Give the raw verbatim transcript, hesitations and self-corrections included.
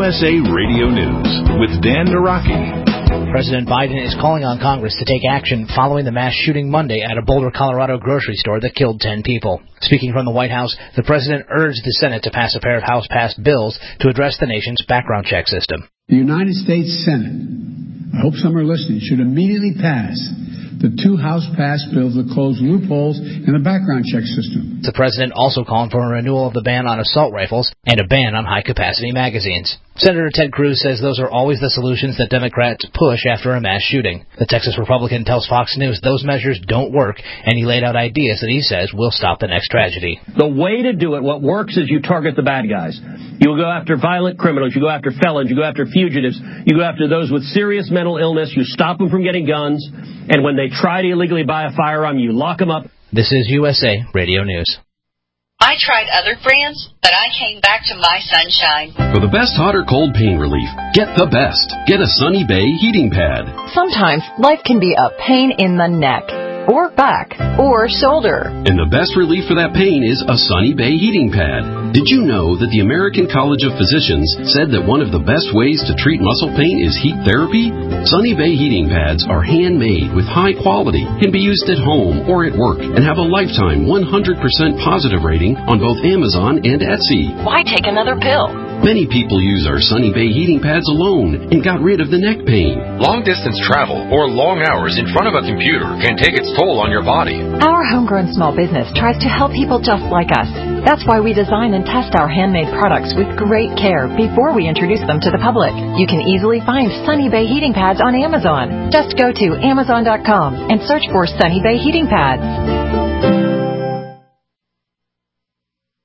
S A Radio News with Dan Naraki. President Biden is calling on Congress to take action following the mass shooting Monday at a Boulder, Colorado grocery store that killed ten people. Speaking from the White House, the president urged the Senate to pass a pair of House-passed bills to address the nation's background check system. The United States Senate, I hope some are listening, should immediately pass the two House-passed bills that close loopholes in the background check system. The president also called for a renewal of the ban on assault rifles and a ban on high-capacity magazines. Senator Ted Cruz says those are always the solutions that Democrats push after a mass shooting. The Texas Republican tells Fox News those measures don't work, and he laid out ideas that he says will stop the next tragedy. The way to do it, what works is you target the bad guys. You go after violent criminals, you go after felons, you go after fugitives, you go after those with serious mental illness, you stop them from getting guns, and when they try to illegally buy a firearm, you lock them up. This is U S A Radio News. I tried other brands, but I came back to My Sunshine. For the best hot or cold pain relief, get the best. Get a Sunny Bay heating pad. Sometimes life can be a pain in the neck, or back, or shoulder. And the best relief for that pain is a Sunny Bay heating pad. Did you know that the American College of Physicians said that one of the best ways to treat muscle pain is heat therapy? Sunny Bay heating pads are handmade with high quality, can be used at home or at work, and have a lifetime one hundred percent positive rating on both Amazon and Etsy. Why take another pill? Many people use our Sunny Bay heating pads alone and got rid of the neck pain. Long-distance travel or long hours in front of a computer can take its toll on your body. Our homegrown small business tries to help people just like us. That's why we design and test our handmade products with great care before we introduce them to the public. You can easily find Sunny Bay heating pads on Amazon. Just go to Amazon dot com and search for Sunny Bay heating pads.